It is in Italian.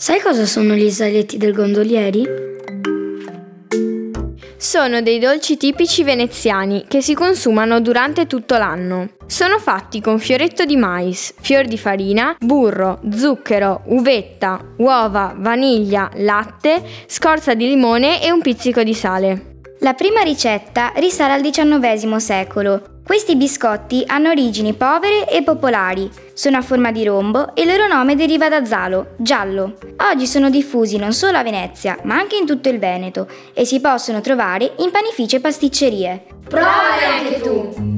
Sai cosa sono gli saletti del gondolieri? Sono dei dolci tipici veneziani che si consumano durante tutto l'anno. Sono fatti con fioretto di mais, fior di farina, burro, zucchero, uvetta, uova, vaniglia, latte, scorza di limone e un pizzico di sale. La prima ricetta risale al XIX secolo. Questi biscotti hanno origini povere e popolari, sono a forma di rombo e il loro nome deriva da zalo, giallo. Oggi sono diffusi non solo a Venezia, ma anche in tutto il Veneto e si possono trovare in panifici e pasticcerie. Provali anche tu!